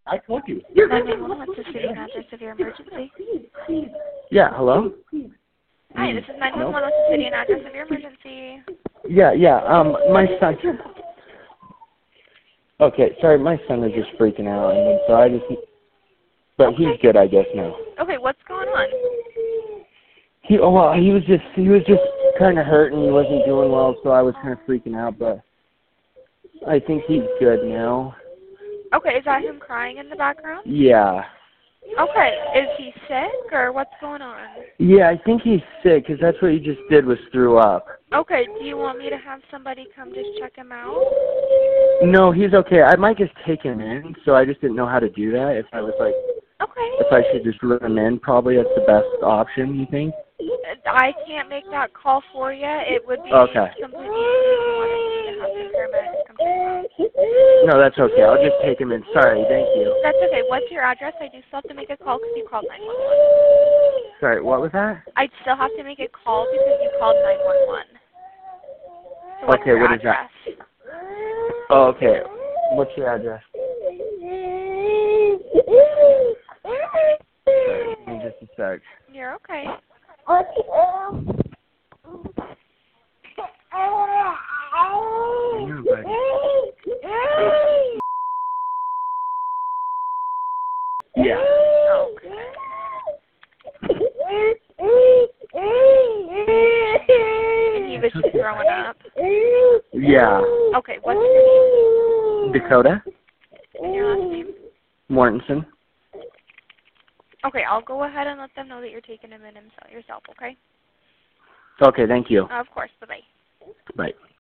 I told you. 911, what's the city and address of your emergency? Yeah, hello? Hi, this is 911, what's the city and address of your emergency? Yeah, my son... Okay, sorry, my son is just freaking out, and so I just... But okay. He's good, I guess, now. Okay, what's going on? He was just kind of hurt, and he wasn't doing well, so I was kind of freaking out, but I think he's good now. Okay, is that him crying in the background? Yeah. Okay, is he sick, or what's going on? Yeah, I think he's sick, because that's what he just did was threw up. Okay, do you want me to have somebody come just check him out? No, he's okay. I might just take him in, so I just didn't know how to do that. If I was like, okay. If I should just run him in, probably that's the best option, you think? I can't make that call for you. It would be okay. completely if you wanted me to have the paramedics come check him out. No, that's okay. I'll just take him in. Sorry, thank you. That's okay. What's your address? I do still have to make a call because you called 911. Sorry, what was that? I'd still have to make a call because you called 911. So what's your what address? is that? Oh, okay. What's your address? Sorry, give me just a sec. You're okay. Yeah, buddy. Yeah. Okay. And he was just throwing up? Yeah. Okay, what's your name? Dakota? And your last name? Mortensen. Okay, I'll go ahead and let them know that you're taking him in yourself, okay? Okay, thank you. Of course, bye-bye. Bye.